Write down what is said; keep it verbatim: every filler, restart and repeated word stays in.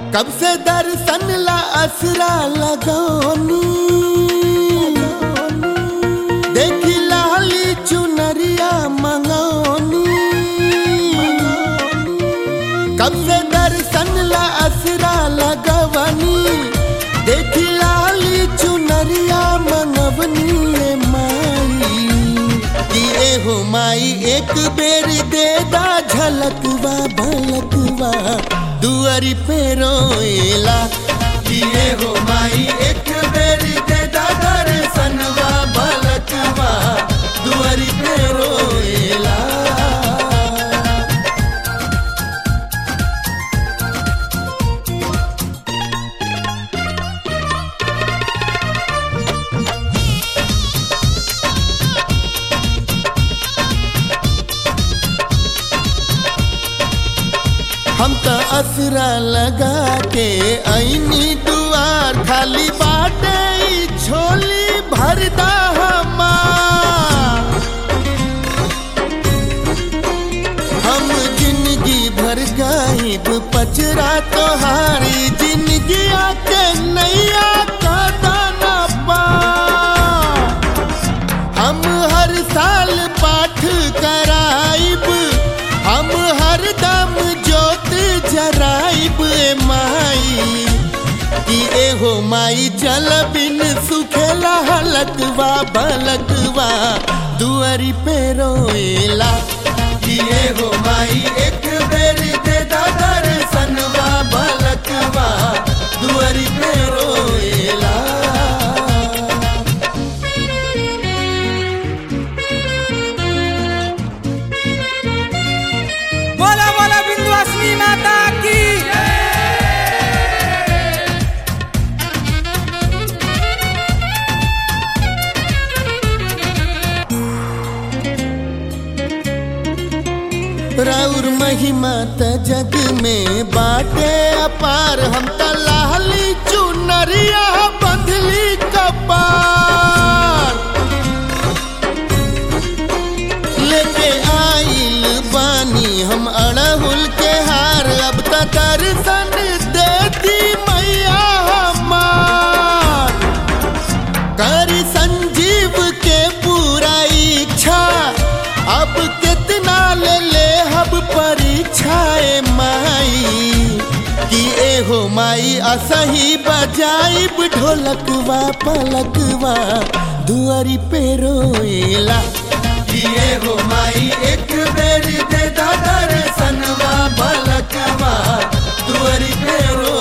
कब से दर्शन ला असरा लगौनी, देखी लाली चुनरिया मंगौनी। कब से दर्शन ला असरा लगवनी, देखी लाली चुनरिया मंगवनी। ए माई कि ए हो माई एक बेर दे दा झलकवा भलकवा दुआरी पे रोएला। कि ए हो माई एक बेर दे दा दर्शनवा भलकवा दुआरी पे रोएला। हम तो असरा लगा के आईनी दुआर, खाली बाटे झोली भरदा हमार। हम जिंदगी भर गायब पचरा तोहारी, जिंदगी आके नैया का दाना पा। हम हर साल पाठ कराइब, हम हर दम जराइब। ए माई कि ए हो माई जल बिन सुखेला हलकवा भलकवा दुआरी पे रोएला। कि ए हो माई एक बेर दे दा दर्शनवा भलकवा दुआरी पे रोएला। बोला बोला विंध्यवासिनी माता की। राउर महिमा त जग में बाटे अपार, हम त लाली चुनरिया बंधली कपार। लेके आइल बानी हम अड़हुल के हार, अब त दर्शन देती मैया हमार। करी संजीव के पूरा इच्छा, अब कितना ले ले हब परीक्षा। ए माई कि ए हो माई असही बजाइब ढोलकवा पलकवा दुआरी पे रोएला। कि ए हो माई एक बेर दे दा दर्शनवा भलकवा दुआरी पे रोएला।